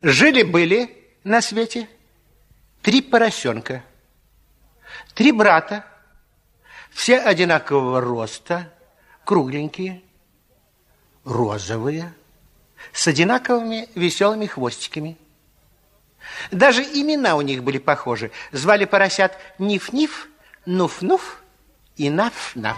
Жили-были на свете 3 поросенка, 3 брата, все одинакового роста, кругленькие, розовые, с одинаковыми веселыми хвостиками. Даже имена у них были похожи. Звали поросят Ниф-Ниф, Нуф-Нуф и Наф-Наф.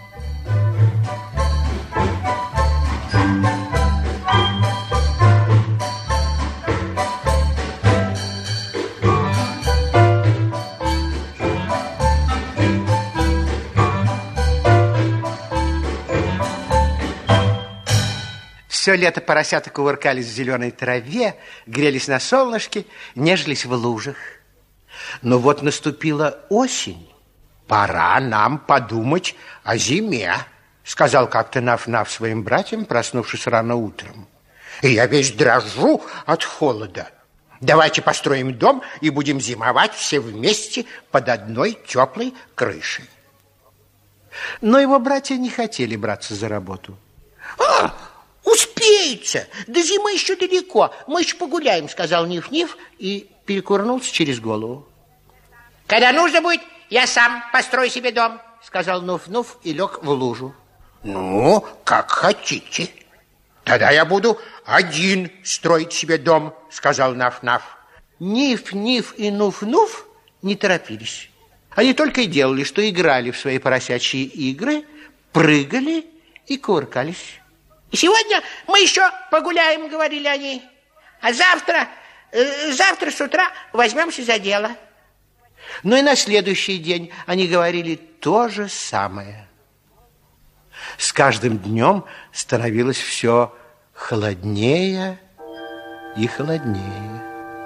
Все лето поросята кувыркались в зеленой траве, грелись на солнышке, нежились в лужах. Но вот наступила осень. «Пора нам подумать о зиме», сказал как-то Наф-Наф своим братьям, проснувшись рано утром. «И я весь дрожу от холода. Давайте построим дом и будем зимовать все вместе под одной теплой крышей». Но его братья не хотели браться за работу. «Успеется! До зимы еще далеко. Мы еще погуляем», сказал Ниф-Ниф и перекурнулся через голову. «Когда нужно будет, я сам построю себе дом», сказал Нуф-Нуф и лег в лужу. «Ну, как хотите. Тогда я буду один строить себе дом», сказал Наф-Наф. Ниф-Ниф и Нуф-Нуф не торопились. Они только и делали, что играли в свои поросячьи игры, прыгали и кувыркались. «Сегодня мы еще погуляем», говорили они, «а завтра с утра возьмемся за дело». Но и на следующий день они говорили то же самое. С каждым днем становилось все холоднее и холоднее.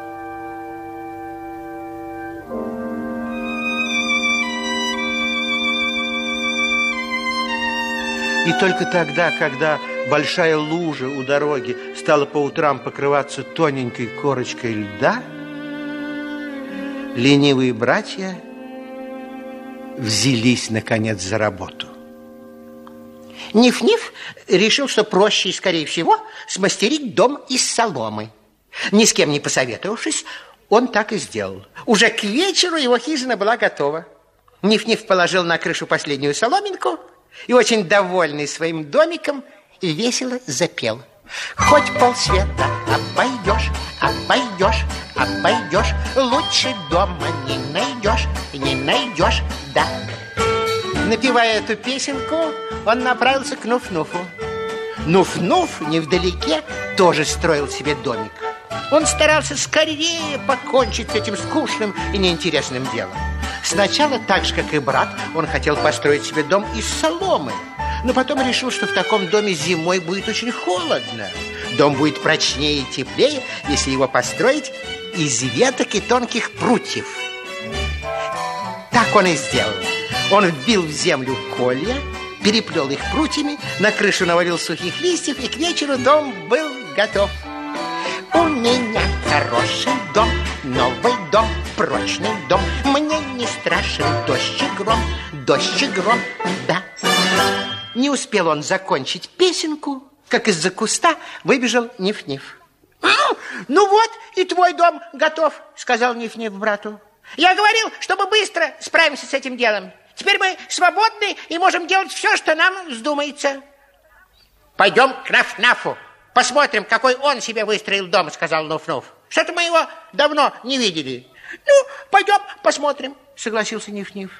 И только тогда, когда большая лужа у дороги стала по утрам покрываться тоненькой корочкой льда, ленивые братья взялись, наконец, за работу. Ниф-Ниф решил, что проще и, скорее всего, смастерить дом из соломы. Ни с кем не посоветовавшись, он так и сделал. Уже к вечеру его хижина была готова. Ниф-Ниф положил на крышу последнюю соломинку и, очень довольный своим домиком, весело запел. «Хоть полсвета обойдешь, обойдешь, обойдешь, лучше дома не найдешь, да». Напевая эту песенку, он направился к Нуф-Нуфу. Нуф-Нуф невдалеке тоже строил себе домик. Он старался скорее покончить с этим скучным и неинтересным делом. Сначала, так же, как и брат, он хотел построить себе дом из соломы, но потом решил, что в таком доме зимой будет очень холодно. Дом будет прочнее и теплее, если его построить из веток и тонких прутьев. Так он и сделал. Он вбил в землю колья, переплел их прутьями, на крышу навалил сухих листьев, и к вечеру дом был готов. «У меня хороший дом, новый дом, прочный дом. Мне не страшен дождь и гром, да». Не успел он закончить песенку, как из-за куста выбежал Ниф-Ниф. «Ну вот, и твой дом готов», сказал Ниф-Ниф брату. «Я говорил, что мы быстро справимся с этим делом. Теперь мы свободны и можем делать все, что нам вздумается». «Пойдем к Наф-Нафу, посмотрим, какой он себе выстроил дом», сказал Нуф-Нуф. «Что-то мы его давно не видели». «Ну, пойдем посмотрим», согласился Ниф-Ниф.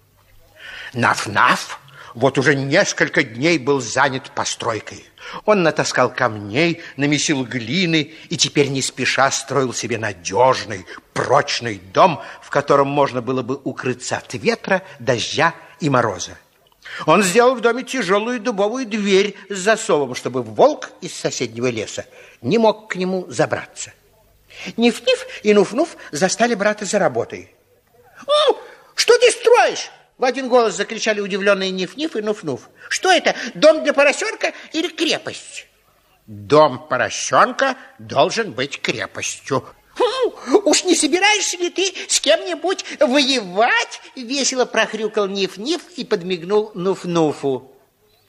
Наф-Наф вот уже несколько дней был занят постройкой. Он натаскал камней, намесил глины и теперь не спеша строил себе надежный, прочный дом, в котором можно было бы укрыться от ветра, дождя и мороза. Он сделал в доме тяжелую дубовую дверь с засовом, чтобы волк из соседнего леса не мог к нему забраться. Ниф-Ниф и Нуф-Нуф застали брата за работой. «Что ты строишь?» В один голос закричали удивленные Ниф-Ниф и Нуф-Нуф. «Что это, дом для поросенка или крепость?» «Дом поросенка должен быть крепостью». «Уж не собираешься ли ты с кем-нибудь воевать?» Весело прохрюкал Ниф-Ниф и подмигнул Нуф-Нуфу.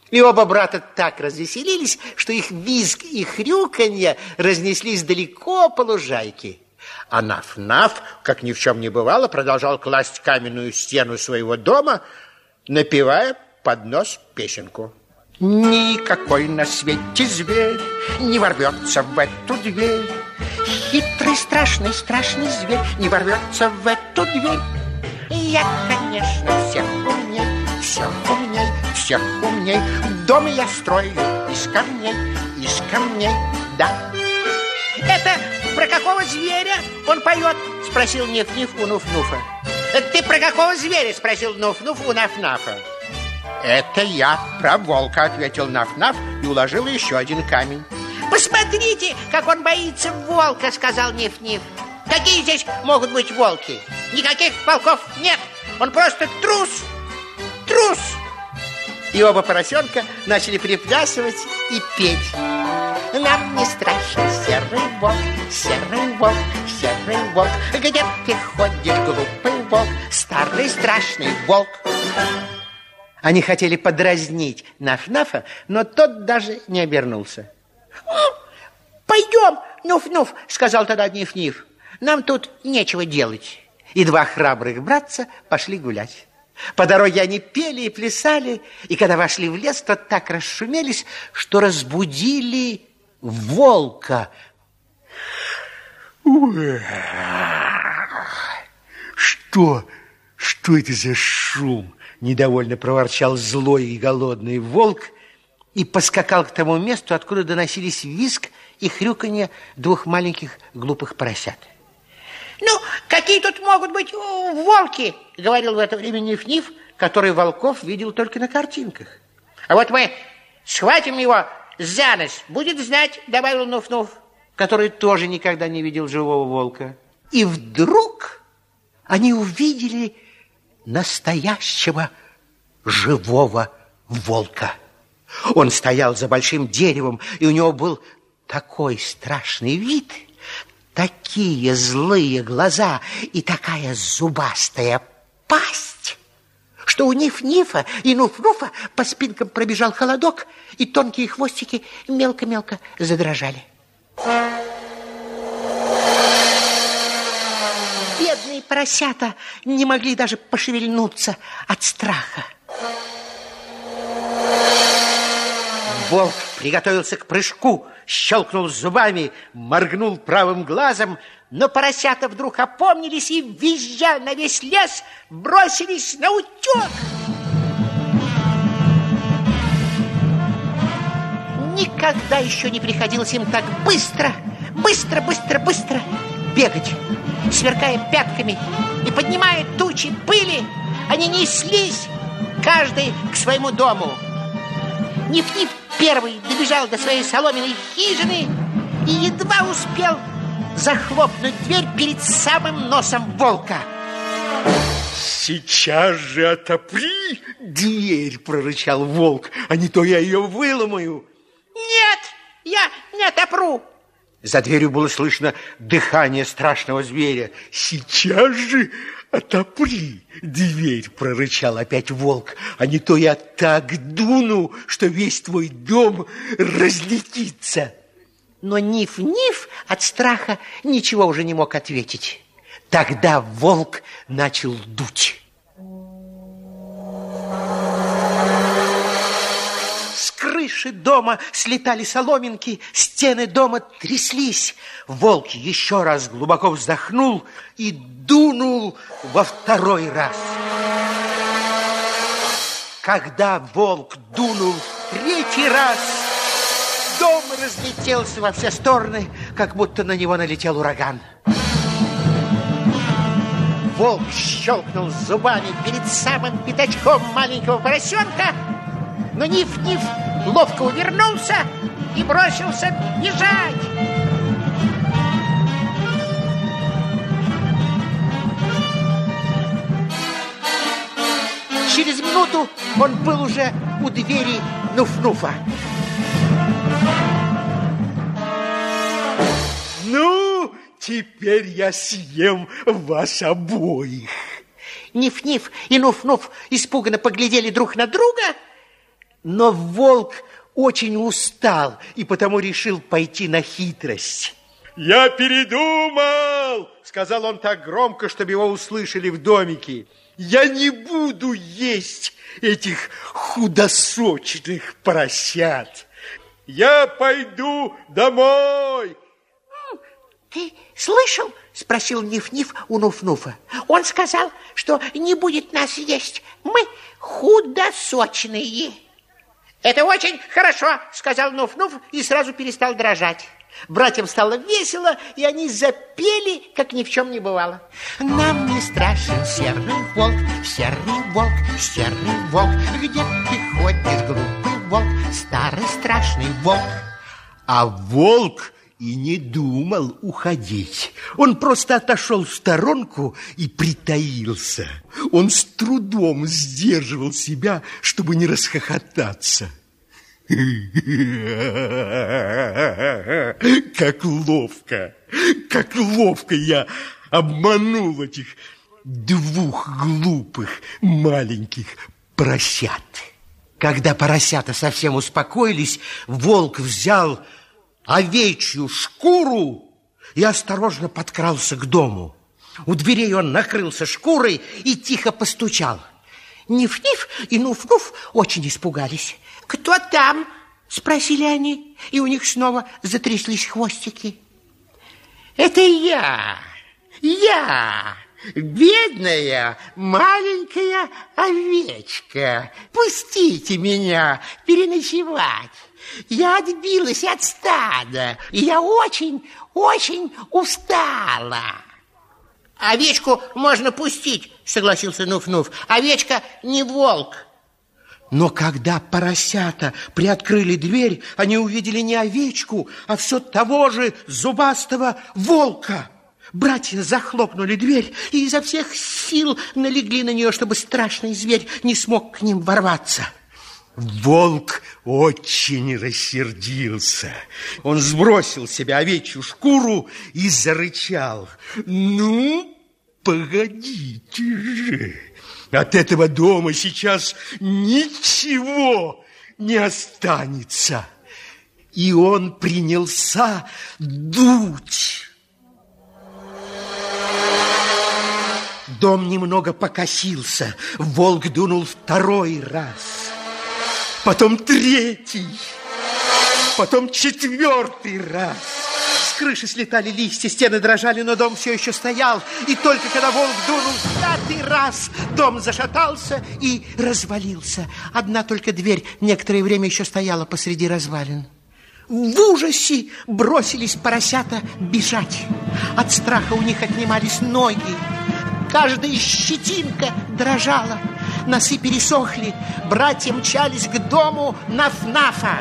И оба брата так развеселились, что их визг и хрюканье разнеслись далеко по лужайке. А Наф-Наф, как ни в чем не бывало, продолжал класть каменную стену своего дома, напевая под нос песенку. Никакой на свете зверь не ворвется в эту дверь. Хитрый, страшный, страшный зверь не ворвется в эту дверь. Я, конечно, всех умней, всех умней, всех умней. Дом я строю из камней, да. Это про какого зверя он поет? Спросил Ниф-Ниф у Нуф-Нуфа. Ты про какого зверя? Спросил Нуф-Нуф у Наф-Нафа. Это я про волка, ответил Наф-Наф и уложил еще один камень. Посмотрите, как он боится волка, сказал Ниф-Ниф. Какие здесь могут быть волки? Никаких волков нет. Он просто трус. Трус. И оба поросенка начали приплясывать и петь. Нам не страшен серый волк, серый волк, серый волк. Где ты ходишь, глупый волк, старый страшный волк? Они хотели подразнить Наф-Нафа, но тот даже не обернулся. Пойдем, Нуф-Нуф, сказал тогда Ниф-Ниф. Нам тут нечего делать. И два храбрых братца пошли гулять. По дороге они пели и плясали, и когда вошли в лес, то так расшумелись, что разбудили волка. Что это за шум? Недовольно проворчал злой и голодный волк и поскакал к тому месту, откуда доносились визг и хрюканье двух маленьких глупых поросят. Ну, какие тут могут быть волки, говорил в это время Ниф-Ниф, который волков видел только на картинках. А вот мы схватим его за нос, будет знать, добавил Нуф-Нуф, который тоже никогда не видел живого волка. И вдруг они увидели настоящего живого волка. Он стоял за большим деревом, и у него был такой страшный вид, такие злые глаза и такая зубастая пасть, что у Ниф-Нифа и Нуф-Нуфа по спинкам пробежал холодок, и тонкие хвостики мелко-мелко задрожали. Бедные поросята не могли даже пошевельнуться от страха. Волк приготовился к прыжку, щелкнул зубами, моргнул правым глазом, но поросята вдруг опомнились и, визжа на весь лес, бросились на утек. Никогда еще не приходилось им так быстро бегать, сверкая пятками и поднимая тучи пыли. Они неслись, каждый к своему дому. Ниф-Ниф первый добежал до своей соломенной хижины и едва успел захлопнуть дверь перед самым носом волка. Сейчас же отопри дверь, прорычал волк, а не то я ее выломаю. Нет, я не отопру. За дверью было слышно дыхание страшного зверя. Сейчас же отопри дверь, прорычал опять волк, а не то я так дуну, что весь твой дом разлетится. Но Ниф-Ниф от страха ничего уже не мог ответить. Тогда волк начал дуть. С крыши дома слетали соломинки, стены дома тряслись. Волк еще раз глубоко вздохнул и дунул во второй раз. Когда волк дунул в третий раз, дом разлетелся во все стороны, как будто на него налетел ураган. Волк щелкнул зубами перед самым пятачком маленького поросенка, но Ниф-Ниф ловко увернулся и бросился бежать. Через минуту он был уже у двери Нуф-Нуфа. Ну, теперь я съем вас обоих. Ниф-Ниф и Нуф-Нуф испуганно поглядели друг на друга, Но волк очень устал и потому решил пойти на хитрость. «Я передумал!» — сказал он так громко, чтобы его услышали в домике. «Я не буду есть этих худосочных поросят. Я пойду домой!» «Ты слышал?» — спросил Ниф-Ниф у Нуф-Нуфа. «Он сказал, что не будет нас есть. Мы худосочные». «Это очень хорошо», — сказал Нуф-Нуф и сразу перестал дрожать. Братьям стало весело, и они запели, как ни в чем не бывало. Нам не страшен серый волк, серый волк, серый волк. Где ты ходишь, глупый волк, старый страшный волк? А волк и не думал уходить. Он просто отошел в сторонку и притаился. Он с трудом сдерживал себя, чтобы не расхохотаться. Как ловко я обманул этих двух глупых маленьких поросят. Когда поросята совсем успокоились, волк взял овечью шкуру и осторожно подкрался к дому. У дверей он накрылся шкурой и тихо постучал. Ниф-Ниф и Нуф-Нуф очень испугались. «Кто там?» – спросили они, и у них снова затряслись хвостики. «Это я, бедная маленькая овечка. Пустите меня переночевать. Я отбилась от стада, и я очень устала». «Овечку можно пустить», — согласился Нуф-Нуф. «Овечка не волк». Но когда поросята приоткрыли дверь, они увидели не овечку, а все того же зубастого волка. Братья захлопнули дверь и изо всех сил налегли на нее, чтобы страшный зверь не смог к ним ворваться. Волк очень рассердился. Он сбросил с себя овечью шкуру и зарычал. «Ну, погодите же! От этого дома сейчас ничего не останется!» И он принялся дуть. Дом немного покосился. Волк дунул второй раз. Потом третий. Потом четвертый раз. С крыши слетали листья, стены дрожали, но дом все еще стоял. И только когда волк дунул в пятый раз, дом зашатался и развалился. Одна только дверь некоторое время еще стояла посреди развалин. В ужасе бросились поросята бежать. От страха у них отнимались ноги. Каждая щетинка дрожала. Носы пересохли. Братья мчались к дому Наф-Нафа.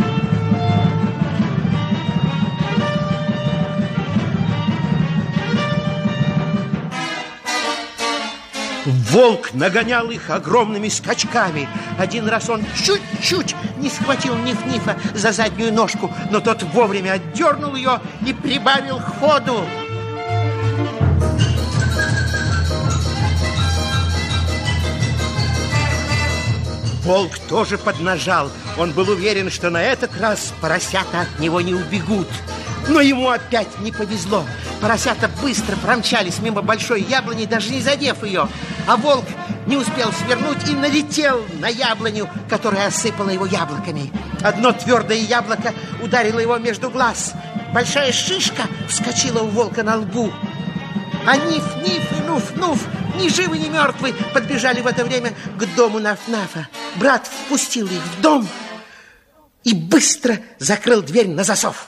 Волк нагонял их огромными скачками. Один раз он чуть-чуть не схватил Ниф-Нифа за заднюю ножку, но тот вовремя отдернул ее и прибавил ходу. Волк тоже поднажал. Он был уверен, что на этот раз поросята от него не убегут. Но ему опять не повезло. Поросята быстро промчались мимо большой яблони, даже не задев ее. А волк не успел свернуть и налетел на яблоню, которая осыпала его яблоками. Одно твердое яблоко ударило его между глаз. Большая шишка вскочила у волка на лбу. А Ниф-Ниф и Нуф-Нуф, ни живы, ни мертвы, подбежали в это время к дому Наф-Нафа. Брат впустил их в дом и быстро закрыл дверь на засов.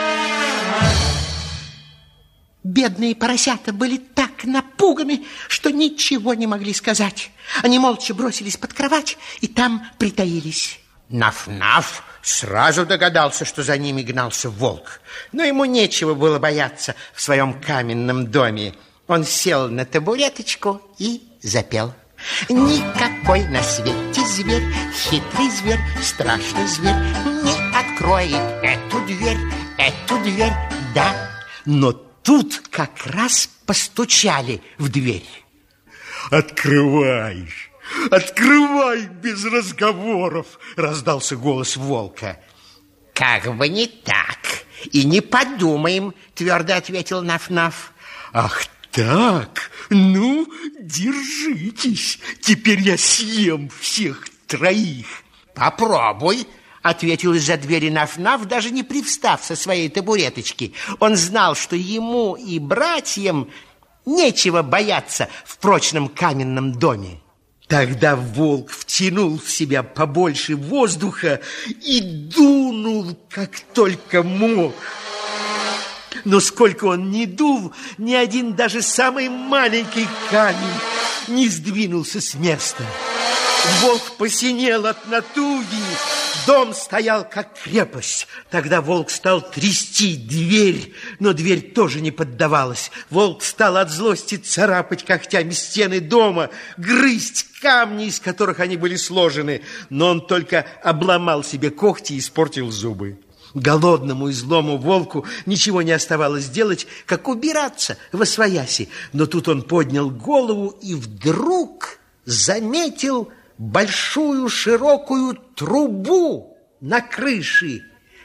Бедные поросята были так напуганы, что ничего не могли сказать. Они молча бросились под кровать и там притаились. Наф-Наф сразу догадался, что за ними гнался волк. Но ему нечего было бояться в своем каменном доме. Он сел на табуреточку и запел. Никакой на свете зверь, хитрый зверь, страшный зверь не откроет эту дверь, да. Но тут как раз постучали в дверь. «Открывай, Открывай без разговоров, раздался голос волка. Как бы не так. И не подумаем, твердо ответил Наф-Наф. Ах так, ну, держитесь. Теперь я съем всех троих. Попробуй, ответил из-за двери Наф-Наф, даже не привстав со своей табуреточки. Он знал, что ему и братьям нечего бояться в прочном каменном доме. Тогда волк втянул в себя побольше воздуха и дунул, как только мог. Но сколько он ни дул, ни один даже самый маленький камень не сдвинулся с места. Волк посинел от натуги, дом стоял как крепость. Тогда волк стал трясти дверь, но дверь тоже не поддавалась. Волк стал от злости царапать когтями стены дома, грызть камни, из которых они были сложены, но он только обломал себе когти и испортил зубы. Голодному и злому волку ничего не оставалось делать, как убираться восвояси. Но тут он поднял голову и вдруг заметил большую широкую трубу на крыше.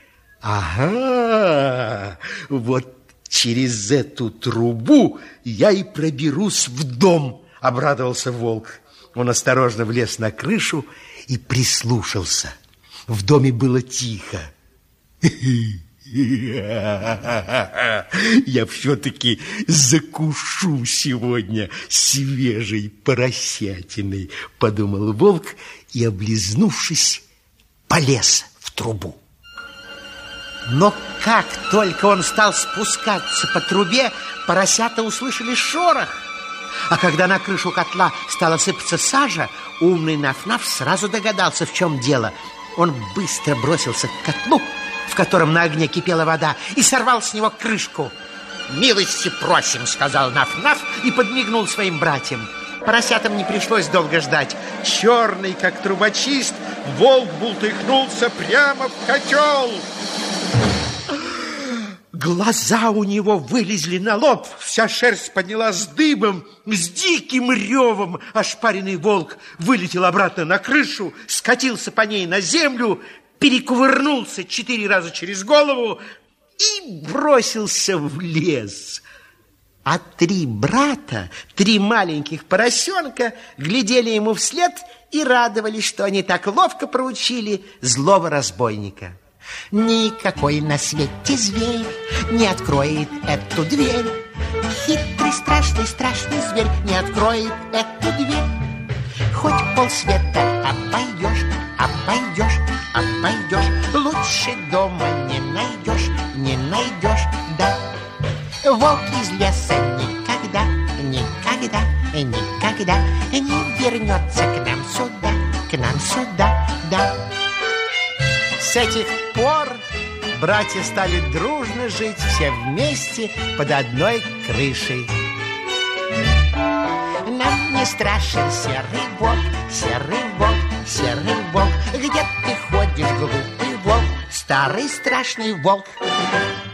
Ага, вот через эту трубу я и проберусь в дом, обрадовался волк. Он осторожно влез на крышу и прислушался. В доме было тихо. Я все-таки закушу сегодня свежей поросятиной, подумал волк и, облизнувшись, полез в трубу. Но как только он стал спускаться по трубе, поросята услышали шорох. А когда на крышу котла стала сыпаться сажа, умный Наф-Наф сразу догадался, в чем дело. Он быстро бросился к котлу, в котором на огне кипела вода, и сорвал с него крышку. «Милости просим», — сказал Наф-Наф и подмигнул своим братьям. Поросятам не пришлось долго ждать. Черный, как трубочист, волк бултыхнулся прямо в котел. Глаза у него вылезли на лоб, вся шерсть поднялась дыбом, с диким ревом ошпаренный волк вылетел обратно на крышу, скатился по ней на землю, перекувырнулся 4 раза через голову и бросился в лес. А 3 брата, 3 маленьких поросенка глядели ему вслед и радовались, что они так ловко проучили злого разбойника. Никакой на свете зверь не откроет эту дверь. Хитрый, страшный, страшный зверь не откроет эту дверь. Хоть полсвета обойдешь, обойдешь, обойдешь, лучше дома не найдешь, не найдешь, да. Волк из леса никогда, никогда, никогда не вернется к нам сюда, да. С этих пор братья стали дружно жить все вместе под одной крышей. Нам не страшен серый волк, серый волк, серый волк. Где ты ходишь, глупый волк, старый страшный волк?